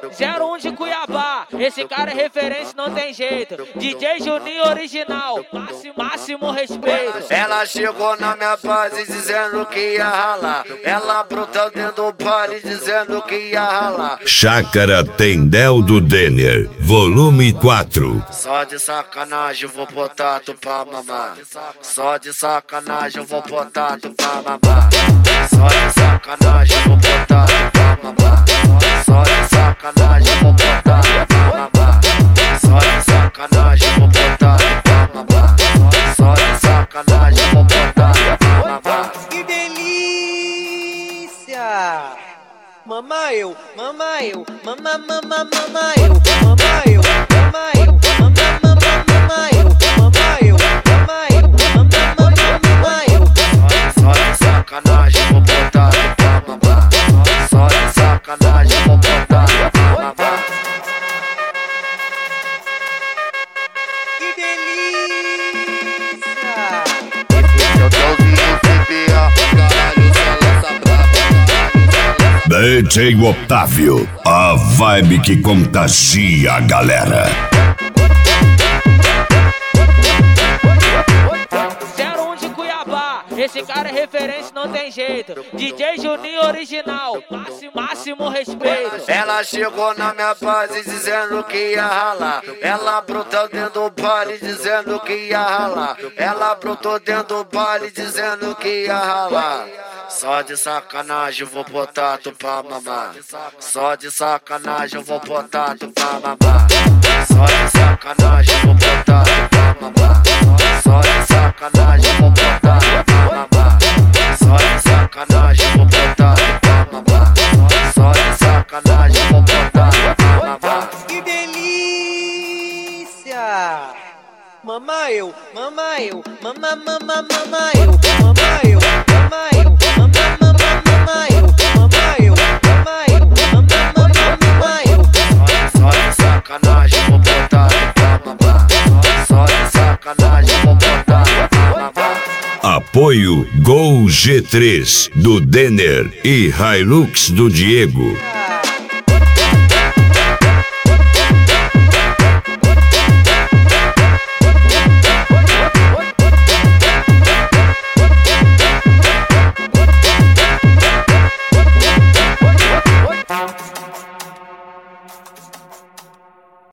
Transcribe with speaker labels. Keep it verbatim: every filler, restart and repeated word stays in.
Speaker 1: zero um de Cuiabá, esse cara é referência, não tem jeito. D J Juninho original, máximo, máximo respeito.
Speaker 2: Ela chegou na minha base dizendo que ia ralar. Ela brotou dentro do baile dizendo que ia ralar.
Speaker 3: Chácara Tendel do Denner, volume quatro.
Speaker 2: Só de sacanagem eu vou botar tu pra mamar. Só de sacanagem eu vou botar tu pra mamar. Só de sacanagem eu vou botar tu pra mamar. Só de sacanagem eu vou botar tu pra mamar. Só de sacanagem eu vou botar tu pra mamar. Só de sacanagem eu vou botar tu pra mamar.
Speaker 4: Que delícia! Mama eu, mama eu, mama, mama, mama eu, mama eu, mama eu, mama, mama, mama eu, mama eu, mama eu, mama, mama, mama eu.
Speaker 2: Só de sacanagem vou botar tu pra mamar. Só de sacanagem vou botar tu pra mamar.
Speaker 4: Que delícia!
Speaker 2: Eu tô ouvindo o C B A, caralho, só lança brava.
Speaker 3: D J Otávio, a vibe que contagia a galera.
Speaker 1: zero um de Cuiabá, esse cara é referência, não tem jeito. D J Juninho original, máximo, máximo respeito.
Speaker 2: Ela chegou na minha base dizendo que ia ralar. Ela brotou dentro do baile dizendo que ia ralar. Ela brotou dentro do baile dizendo que ia ralar. Só de sacanagem eu vou botar tu pra mamar. Só de sacanagem eu vou botar tu pra mamar. Só de sacanagem eu vou botar tu pra mamar. Só de sacanagem eu vou botar tu pra mamar. Só de sacanagem eu vou botar tu pra mamar. Só de sacanagem eu vou botar tu pra mamar.
Speaker 4: Que delícia! Mama eu, mama eu, mama, mama, mama eu, mama eu, mama eu, mama, mama, mama eu, mama eu, mama eu, mama, mama, mama eu.
Speaker 2: Só de sacanagem eu vou botar tu pra mamar. Só de sacanagem eu vou botar tu pra mamar.
Speaker 3: Apoio Gol G três do Denner e Hilux do Diego.